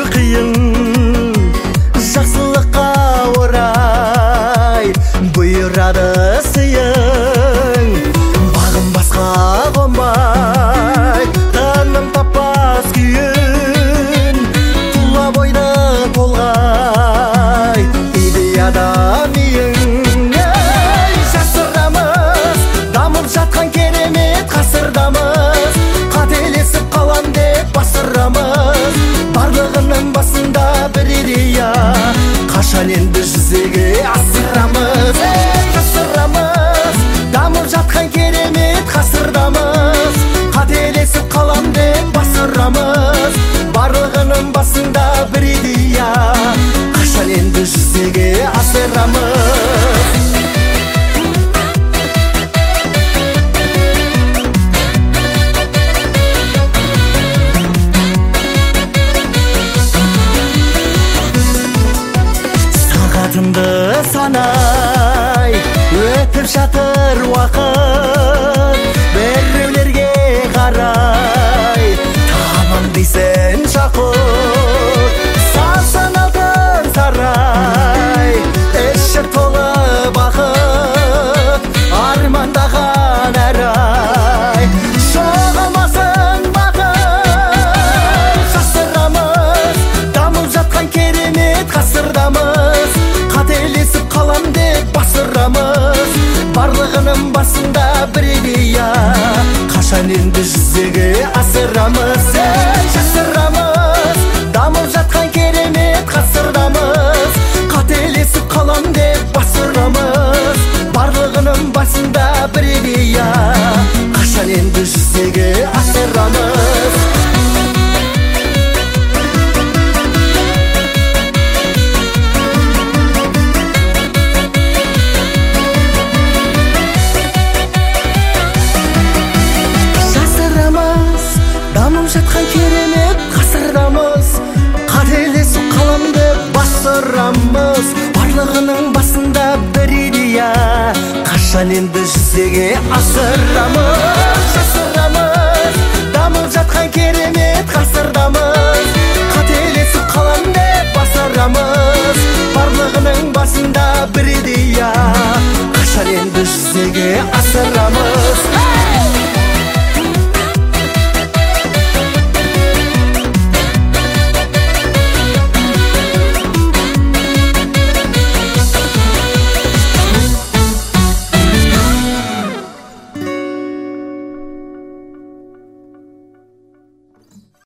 қиын жақсылыққа орай бұйырады сыйың бағым басқа қонбай таным таппас күйін тұла бойды толғай идеяда миың жасырамыз дамып жатқан керемет ғасырдамыз қателесіп қалам деп басырамыз барлығының басында бір идея қашан енді жүзеге асырамыз жасырамыз дамып жатқан керемет ғасырдамыз қателесіп қалам деп басырамыз барлығының басында бір идея қашан енді жүзеге асырамыз санай өтіп жатыр уақыт біреулерге қарай тамам дейсің жақұт салсын алтын сарай іші толы бақыт армандаған әр ай жоғалмасын бақыт жасырамыз дамып жатқан керемет ғасырдамыз қателесіп қалам деп басырамыз барлығының басында бір идея қашан енді жүзеге асырамыз жасырамыз дамып жатқан керемет ғасырдамыз қателесіп қалам деп басырамыз барлығының басында бір идея қашан енді жүзеге асырамыз дамып жатқан керемет ғасырдамыз қателесіп қалам деп басырамыз барлығының басында бір идея қашан енді жүзеге асырамыз жасырамыз дамып жатқан керемет ғасырдамыз қателесіп қалам деп басырамыз барлығының басында бір идея қашан енді жүзеге асырамыз